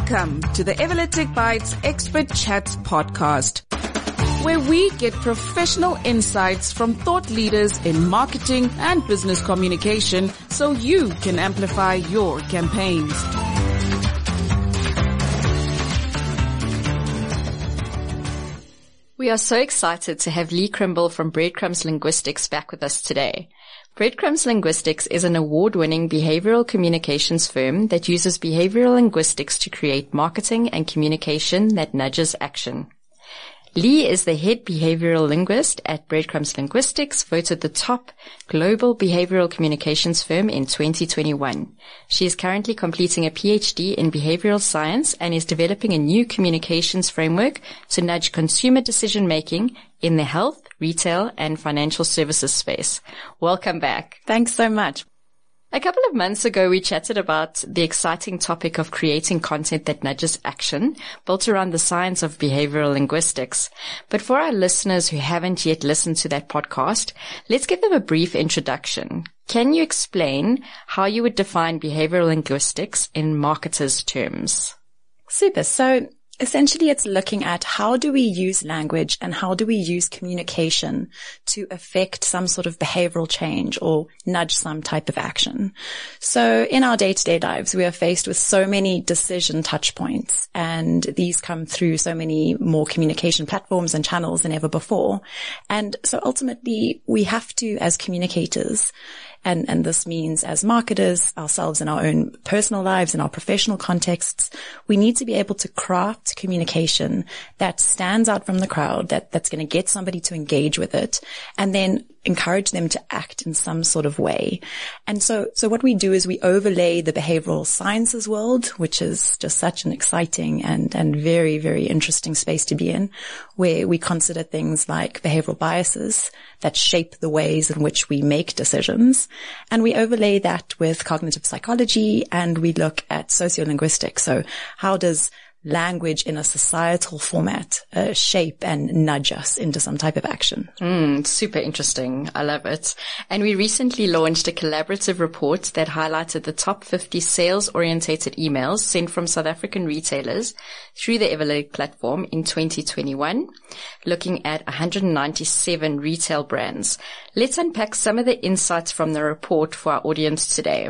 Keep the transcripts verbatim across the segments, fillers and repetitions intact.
Welcome to the Everlytic Bytes Expert Chats podcast, where we get professional insights from thought leaders in marketing and business communication so you can amplify your campaigns. We are so excited to have Lee Krimble from Breadcrumbs Linguistics back with us today. Breadcrumbs Linguistics is an award-winning behavioral communications firm that uses behavioral linguistics to create marketing and communication that nudges action. Lee is the head behavioral linguist at Breadcrumbs Linguistics, voted the top global behavioral communications firm in twenty twenty-one. She is currently completing a P H D in behavioral science and is developing a new communications framework to nudge consumer decision-making in the health, retail, and financial services space. Welcome back. Thanks so much. A couple of months ago, we chatted about the exciting topic of creating content that nudges action, built around the science of behavioral linguistics. But for our listeners who haven't yet listened to that podcast, let's give them a brief introduction. Can you explain how you would define behavioral linguistics in marketers' terms? Super. So essentially, it's looking at how do we use language and how do we use communication to affect some sort of behavioral change or nudge some type of action. So in our day-to-day lives, we are faced with so many decision touch points, and these come through so many more communication platforms and channels than ever before. And so ultimately, we have to, as communicators, And, and this means as marketers, ourselves in our own personal lives, in our professional contexts, we need to be able to craft communication that stands out from the crowd, that, that's going to get somebody to engage with it, and then encourage them to act in some sort of way. And so, so what we do is we overlay the behavioral sciences world, which is just such an exciting and, and very, very interesting space to be in, where we consider things like behavioral biases that shape the ways in which we make decisions. And we overlay that with cognitive psychology, and we look at sociolinguistics. So how does language in a societal format uh, shape and nudge us into some type of action? Mm, super interesting. I love it. And we recently launched a collaborative report that highlighted the top fifty sales-orientated emails sent from South African retailers through the Everlytic platform in twenty twenty-one, looking at one hundred ninety-seven retail brands. Let's unpack some of the insights from the report for our audience today.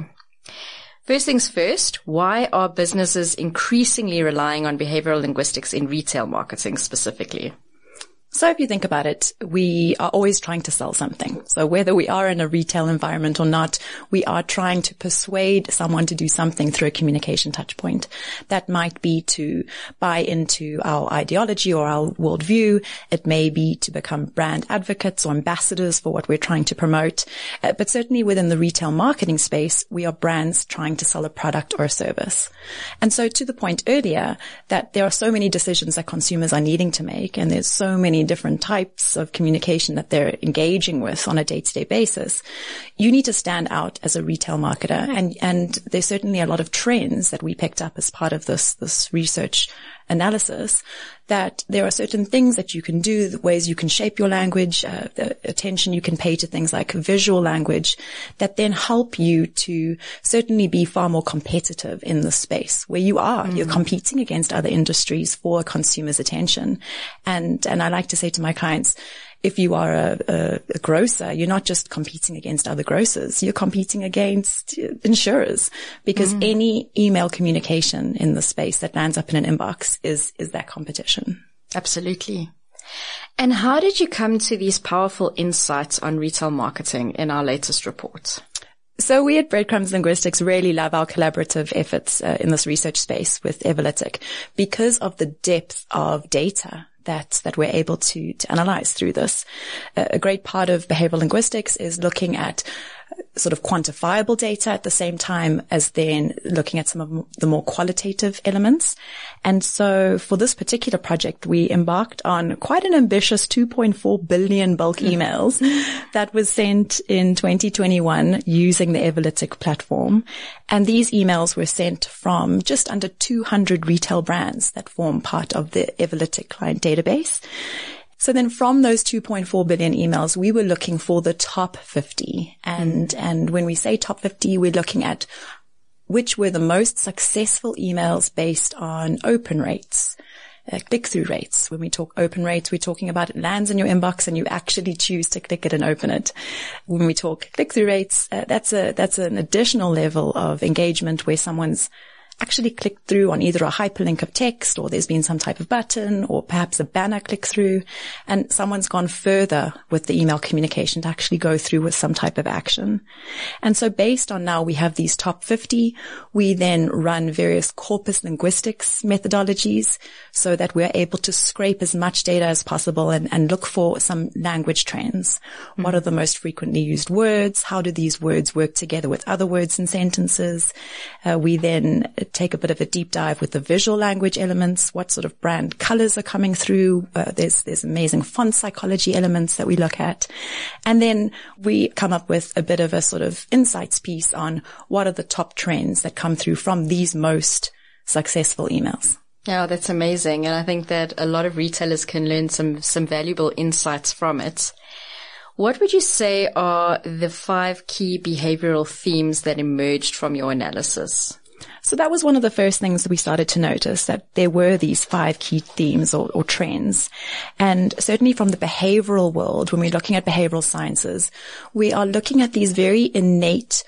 First things first, why are businesses increasingly relying on behavioral linguistics in retail marketing specifically? So if you think about it, we are always trying to sell something. So whether we are in a retail environment or not, we are trying to persuade someone to do something through a communication touch point. That might be to buy into our ideology or our worldview. It may be to become brand advocates or ambassadors for what we're trying to promote. Uh, but certainly within the retail marketing space, we are brands trying to sell a product or a service. And so to the point earlier that there are so many decisions that consumers are needing to make, and there's so many different types of communication that they're engaging with on a day-to-day basis, you need to stand out as a retail marketer. And, and there's certainly a lot of trends that we picked up as part of this, this research analysis, that there are certain things that you can do, the ways you can shape your language, uh, the attention you can pay to things like visual language that then help you to certainly be far more competitive in the space where you are. Mm. You're competing against other industries for a consumer's attention. And, and I like to say to my clients, if you are a, a, a grocer, you're not just competing against other grocers, you're competing against insurers, because mm. any email communication in the space that lands up in an inbox is, is that competition. Absolutely. And how did you come to these powerful insights on retail marketing in our latest report? So we at Breadcrumbs Linguistics really love our collaborative efforts uh, in this research space with Everlytic because of the depth of data that, that we're able to, to analyze through this. Uh, a great part of behavioral linguistics is looking at sort of quantifiable data at the same time as then looking at some of the more qualitative elements. And so for this particular project, we embarked on quite an ambitious two point four billion bulk emails that was sent in twenty twenty-one using the Everlytic platform. And these emails were sent from just under two hundred retail brands that form part of the Everlytic client database. So then from those two point four billion emails, we were looking for the top fifty. And, and when we say top fifty, we're looking at which were the most successful emails based on open rates. Uh, click-through rates. When we talk open rates, we're talking about it lands in your inbox and you actually choose to click it and open it. When we talk click-through rates, uh, that's a, that's an additional level of engagement where someone's actually clicked through on either a hyperlink of text, or there's been some type of button, or perhaps a banner click through, and someone's gone further with the email communication to actually go through with some type of action. And so based on now we have these top fifty, we then run various corpus linguistics methodologies so that we're able to scrape as much data as possible and, and look for some language trends. Mm-hmm. What are the most frequently used words? How do these words work together with other words and sentences? Uh, we then take a bit of a deep dive with the visual language elements. What sort of brand colors are coming through? Uh, there's, there's amazing font psychology elements that we look at. And then we come up with a bit of a sort of insights piece on what are the top trends that come through from these most successful emails. Yeah, that's amazing. And I think that a lot of retailers can learn some, some valuable insights from it. What would you say are the five key behavioral themes that emerged from your analysis? So that was one of the first things that we started to notice, that there were these five key themes or, or trends. And certainly from the behavioral world, when we're looking at behavioral sciences, we are looking at these very innate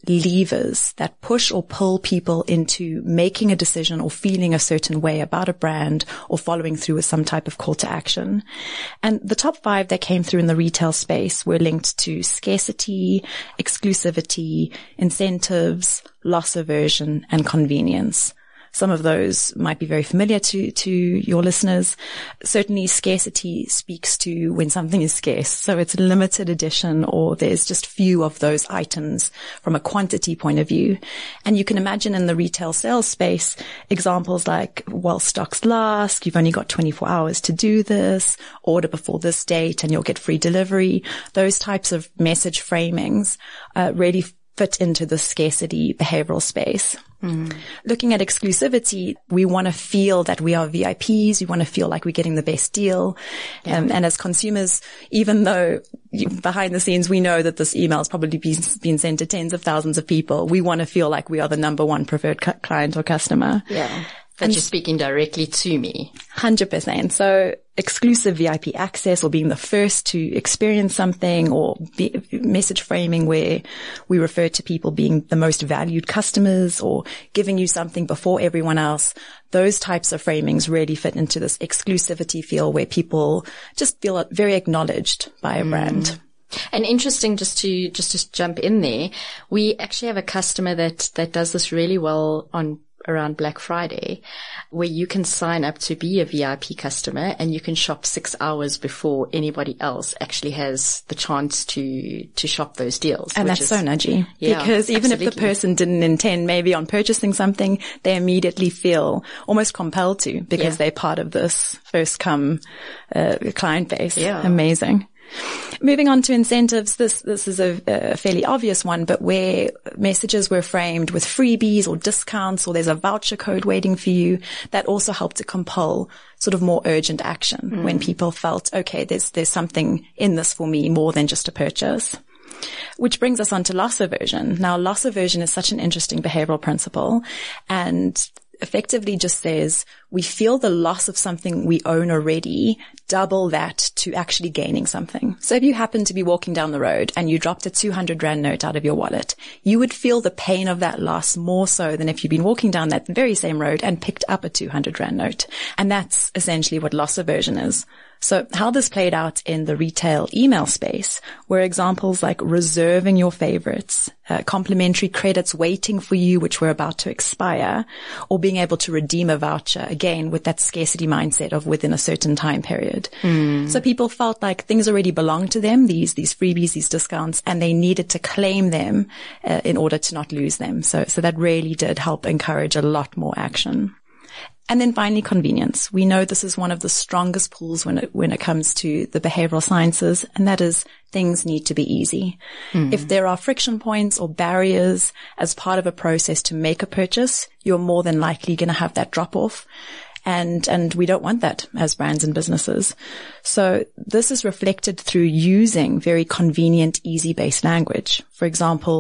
levers that push or pull people into making a decision or feeling a certain way about a brand or following through with some type of call to action. And the top five that came through in the retail space were linked to scarcity, exclusivity, incentives, loss aversion, and convenience. Some of those might be very familiar to, to your listeners. Certainly scarcity speaks to when something is scarce. So it's limited edition, or there's just few of those items from a quantity point of view. And you can imagine in the retail sales space, examples like, while stocks last, you've only got twenty-four hours to do this, order before this date and you'll get free delivery. Those types of message framings uh, really fit into the scarcity behavioral space. Mm. Looking at exclusivity, we want to feel that we are V I Ps. We want to feel like we're getting the best deal. Yeah. Um, and as consumers, even though you, behind the scenes we know that this email has probably been, been sent to tens of thousands of people, we want to feel like we are the number one preferred cu- client or customer. Yeah. That and you're speaking directly to me. one hundred percent. So exclusive V I P access, or being the first to experience something, or be, message framing where we refer to people being the most valued customers, or giving you something before everyone else. Those types of framings really fit into this exclusivity feel where people just feel very acknowledged by a mm. brand. And interesting, just to, just to jump in there, we actually have a customer that, that does this really well on around Black Friday, where you can sign up to be a V I P customer and you can shop six hours before anybody else actually has the chance to, to shop those deals. And that's is, so nudgy, yeah, because even absolutely. If the person didn't intend maybe on purchasing something, they immediately feel almost compelled to, because yeah. they're part of this first come uh, client base. Yeah. Amazing. Moving on to incentives, this this is a, a fairly obvious one, but where messages were framed with freebies or discounts, or there's a voucher code waiting for you, that also helped to compel sort of more urgent action mm. when people felt, okay, there's there's something in this for me more than just a purchase. Which brings us on to loss aversion. Now, loss aversion is such an interesting behavioral principle, and effectively just says we feel the loss of something we own already double that to actually gaining something. So if you happen to be walking down the road and you dropped a two hundred rand note out of your wallet, you would feel the pain of that loss more so than if you'd been walking down that very same road and picked up a two hundred rand note. And that's essentially what loss aversion is. So how this played out in the retail email space were examples like reserving your favorites, uh, complimentary credits waiting for you, which were about to expire, or being able to redeem a voucher, again, with that scarcity mindset of within a certain time period. Mm. So people felt like things already belonged to them, these, these freebies, these discounts, and they needed to claim them uh, in order to not lose them. So, so that really did help encourage a lot more action. And then finally, convenience. We know this is one of the strongest pulls when it, when it comes to the behavioral sciences, and that is things need to be easy. Mm. If there are friction points or barriers as part of a process to make a purchase, you're more than likely going to have that drop off. And, and we don't want that as brands and businesses. So this is reflected through using very convenient, easy-based language. For example,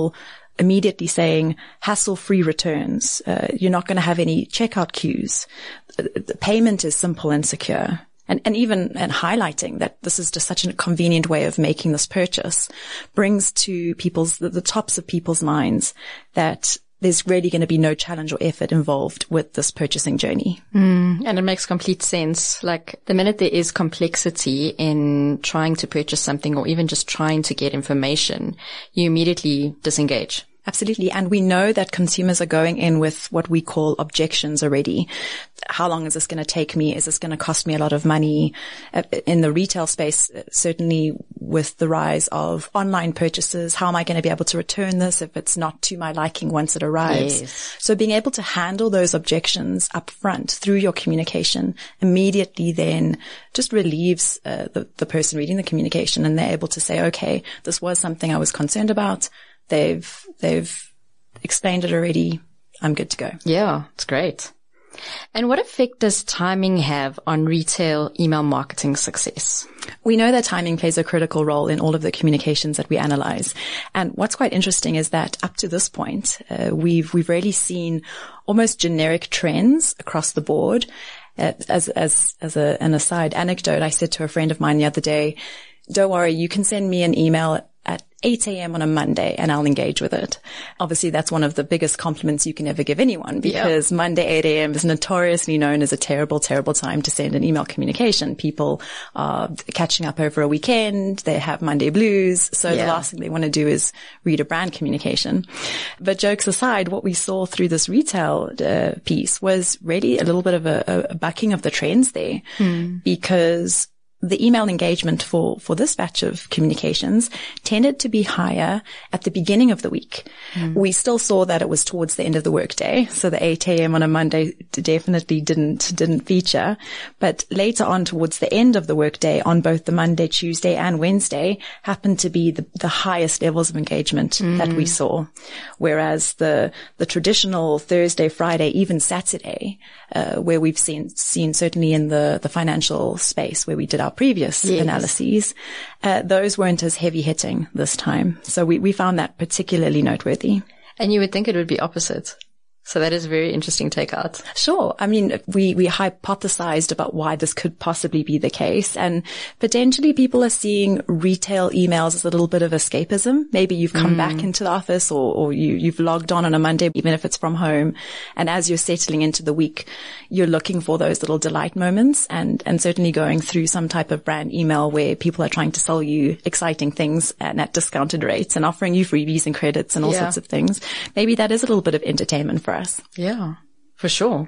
immediately saying hassle-free returns. Uh, you're not going to have any checkout queues. The payment is simple and secure. And, and even and highlighting that this is just such a convenient way of making this purchase brings to people's, the, the tops of people's minds that there's really going to be no challenge or effort involved with this purchasing journey. Mm, and it makes complete sense. Like the minute there is complexity in trying to purchase something or even just trying to get information, you immediately disengage. Absolutely. And we know that consumers are going in with what we call objections already. How long is this going to take me? Is this going to cost me a lot of money? In the retail space, certainly with the rise of online purchases, how am I going to be able to return this if it's not to my liking once it arrives? Yes. So being able to handle those objections up front through your communication immediately then just relieves uh, the, the person reading the communication, and they're able to say, okay, this was something I was concerned about. They've, they've explained it already. I'm good to go. Yeah, it's great. And what effect does timing have on retail email marketing success? We know that timing plays a critical role in all of the communications that we analyze. And what's quite interesting is that up to this point, uh, we've, we've really seen almost generic trends across the board. Uh, as, as, as a, an aside anecdote, I said to a friend of mine the other day, don't worry, you can send me an email at eight a.m. on a Monday and I'll engage with it. Obviously, that's one of the biggest compliments you can ever give anyone, because yeah. Monday eight a.m. is notoriously known as a terrible, terrible time to send an email communication. People are catching up over a weekend. They have Monday blues. So yeah. the last thing they want to do is read a brand communication. But jokes aside, what we saw through this retail uh, piece was really a little bit of a, a bucking of the trends there, hmm. because the email engagement for, for this batch of communications tended to be higher at the beginning of the week. Mm. We still saw that it was towards the end of the workday. So the eight a.m. on a Monday definitely didn't, didn't feature. But later on towards the end of the workday on both the Monday, Tuesday and Wednesday happened to be the, the highest levels of engagement mm. that we saw. Whereas the, the traditional Thursday, Friday, even Saturday, uh, where we've seen, seen certainly in the, the financial space where we did our previous yes. analyses, uh, those weren't as heavy hitting this time. So we, we found that particularly noteworthy. And you would think it would be opposite. So that is a very interesting takeout. Sure. I mean, we, we hypothesized about why this could possibly be the case, and potentially people are seeing retail emails as a little bit of escapism. Maybe you've come mm. back into the office, or, or you, you've logged on on a Monday, even if it's from home. And as you're settling into the week, you're looking for those little delight moments, and, and certainly going through some type of brand email where people are trying to sell you exciting things and at discounted rates and offering you freebies and credits and all yeah. sorts of things. Maybe that is a little bit of entertainment for us. Yeah, for sure.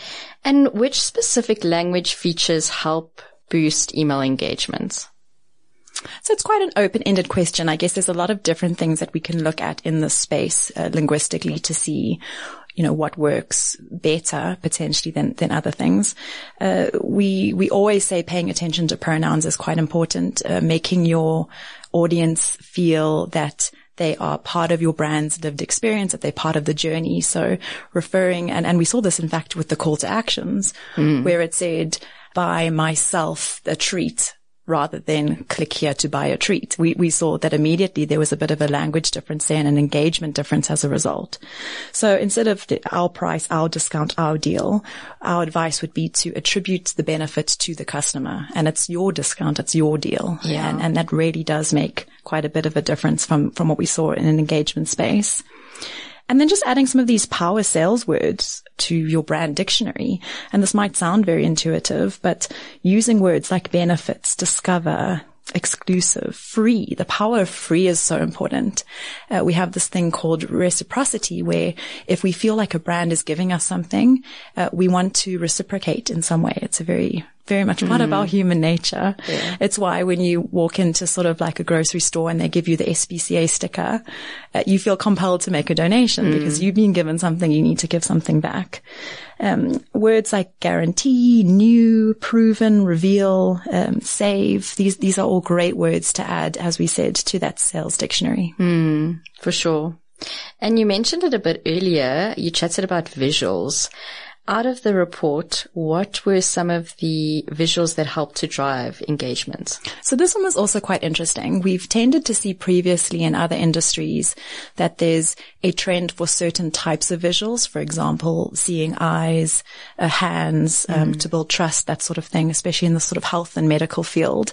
And which specific language features help boost email engagement? So it's quite an open-ended question. I guess there's a lot of different things that we can look at in this space uh, linguistically to see, you know, what works better potentially than, than other things. Uh, we, we always say paying attention to pronouns is quite important, uh, making your audience feel that they are part of your brand's lived experience, that they're part of the journey. So referring, and, and we saw this in fact with the call to actions, mm. where it said, buy myself a treat, rather than click here to buy a treat. We, we saw that immediately there was a bit of a language difference there and an engagement difference as a result. So instead of the, our price, our discount, our deal, our advice would be to attribute the benefit to the customer. And it's your discount, it's your deal. Yeah. And, and that really does make quite a bit of a difference from, from what we saw in an engagement space. And then just adding some of these power sales words to your brand dictionary. And this might sound very intuitive, but using words like benefits, discover, exclusive, free. The power of free is so important. Uh, we have this thing called reciprocity, where if we feel like a brand is giving us something, uh, we want to reciprocate in some way. It's a very, very much part mm. of our human nature. Yeah. It's why when you walk into sort of like a grocery store and they give you the S P C A sticker, uh, you feel compelled to make a donation mm. because you've been given something, you need to give something back. Um, words like guarantee, new, proven, reveal, um, save, these, these are all great words to add, as we said, to that sales dictionary. Mm, for sure. And you mentioned it a bit earlier. You chatted about visuals. out of the report, what were some of the visuals that helped to drive engagement? So this one was also quite interesting. We've tended to see previously in other industries that there's a trend for certain types of visuals. For example, seeing eyes, uh, hands, um, mm. to build trust, that sort of thing, especially in the sort of health and medical field.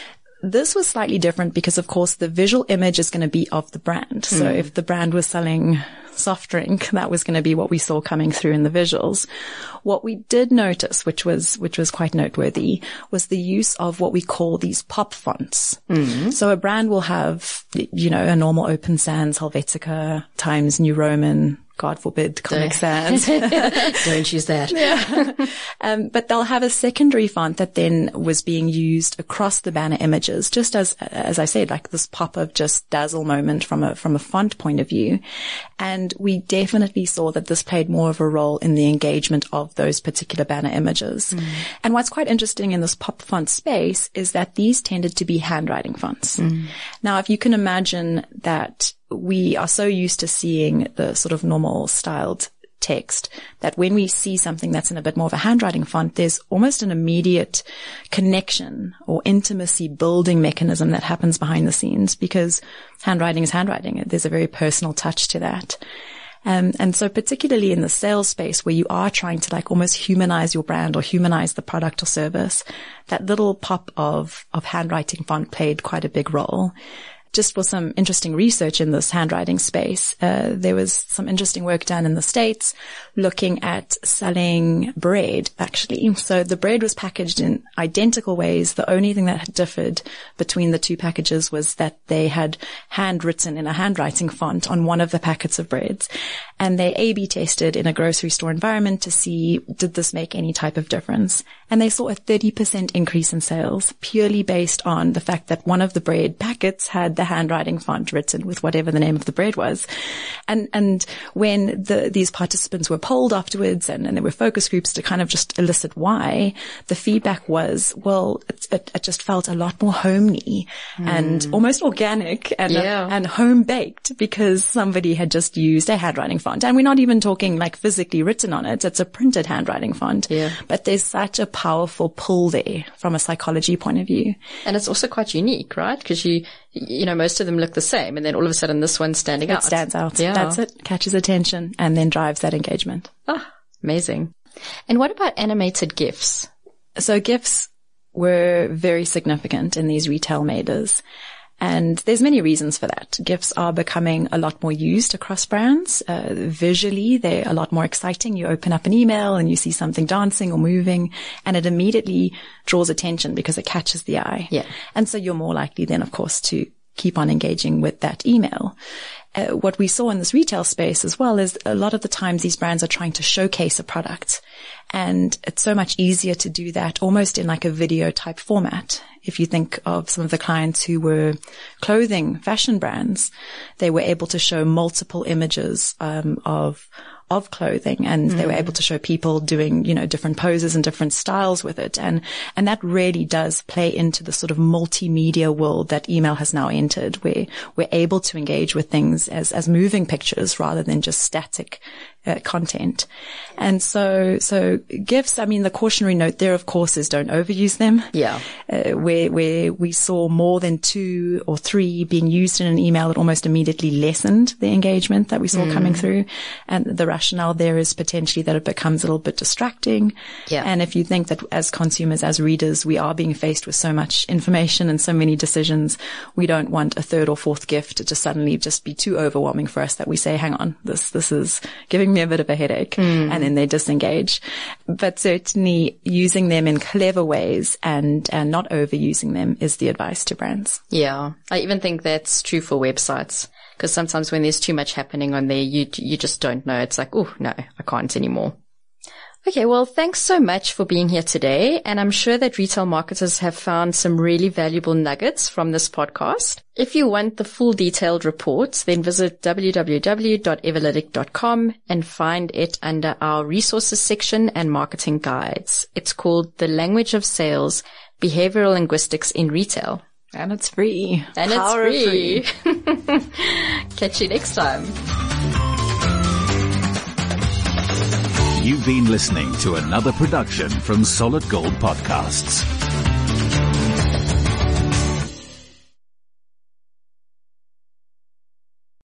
This was slightly different because, of course, the visual image is going to be of the brand. So mm. if the brand was selling soft drink, that was going to be what we saw coming through in the visuals. What we did notice, which was, which was quite noteworthy, was the use of what we call these pop fonts. Mm. So a brand will have, you know, a normal Open Sans, Helvetica, Times New Roman, God forbid, Comic Sans. Don't use that. Yeah. um, but they'll have a secondary font that then was being used across the banner images, just as, as I said, like this pop of just dazzle moment from a, from a font point of view. And we definitely saw that this played more of a role in the engagement of those particular banner images. Mm. And what's quite interesting in this pop font space is that these tended to be handwriting fonts. Mm. Now, if you can imagine that we are so used to seeing the sort of normal styled text that when we see something that's in a bit more of a handwriting font, there's almost an immediate connection or intimacy building mechanism that happens behind the scenes, because handwriting is handwriting. There's a very personal touch to that. Um, and so particularly in the sales space where you are trying to like almost humanize your brand or humanize the product or service, that little pop of, of handwriting font played quite a big role. Just for some interesting research in this handwriting space, uh, there was some interesting work done in the States looking at selling bread, actually. So the bread was packaged in identical ways. The only thing that differed between the two packages was that they had handwritten in a handwriting font on one of the packets of breads. And they A B tested in a grocery store environment to see, did this make any type of difference? And they saw a thirty percent increase in sales purely based on the fact that one of the bread packets had the handwriting font written with whatever the name of the bread was. And, and when the, these participants were polled afterwards and, and there were focus groups to kind of just elicit why, the feedback was, well, it, it, it just felt a lot more homely mm. and almost organic and, yeah. uh, and home baked because somebody had just used a handwriting font. And we're not even talking like physically written on it. It's a printed handwriting font. Yeah. But there's such a powerful pull there from a psychology point of view. And it's also quite unique, right? Because you, you know, most of them look the same, and then all of a sudden this one's standing it out. It stands out. Yeah. That's it. Catches attention and then drives that engagement. Ah, amazing. And what about animated GIFs? So GIFs were very significant in these retail mailers. And there's many reasons for that. GIFs are becoming a lot more used across brands. Uh, visually, they're a lot more exciting. You open up an email and you see something dancing or moving, and it immediately draws attention because it catches the eye. Yeah. And so you're more likely then, of course, to keep on engaging with that email. Uh, what we saw in this retail space as well is a lot of the times these brands are trying to showcase a product, and it's so much easier to do that almost in like a video type format. If you think of some of the clients who were clothing fashion brands, they were able to show multiple images um, of of clothing, and mm. they were able to show people doing, you know, different poses and different styles with it. And, and that really does play into the sort of multimedia world that email has now entered, where we're able to engage with things as, as moving pictures rather than just static uh, content. And so, so GIFs, I mean, the cautionary note there, of course, is don't overuse them. Yeah. Uh, where, where we saw more than two or three being used in an email, it almost immediately lessened the engagement that we saw mm. coming through. And the rationale there is potentially that it becomes a little bit distracting. Yeah. And if you think that as consumers, as readers, we are being faced with so much information and so many decisions, we don't want a third or fourth gift to just suddenly just be too overwhelming for us that we say, hang on, this, this is giving me a bit of a headache. Mm. And then they disengage. But certainly using them in clever ways and, and not overusing them is the advice to brands. Yeah. I even think that's true for websites. Because sometimes when there's too much happening on there, you you just don't know. It's like, oh, no, I can't anymore. Okay, well, thanks so much for being here today. And I'm sure that retail marketers have found some really valuable nuggets from this podcast. If you want the full detailed reports, then visit w w w dot everlytic dot com and find it under our resources section and marketing guides. It's called The Language of Sales, Behavioral Linguistics in Retail. And it's free. And Power it's free. free. Catch you next time. You've been listening to another production from Solid Gold Podcasts.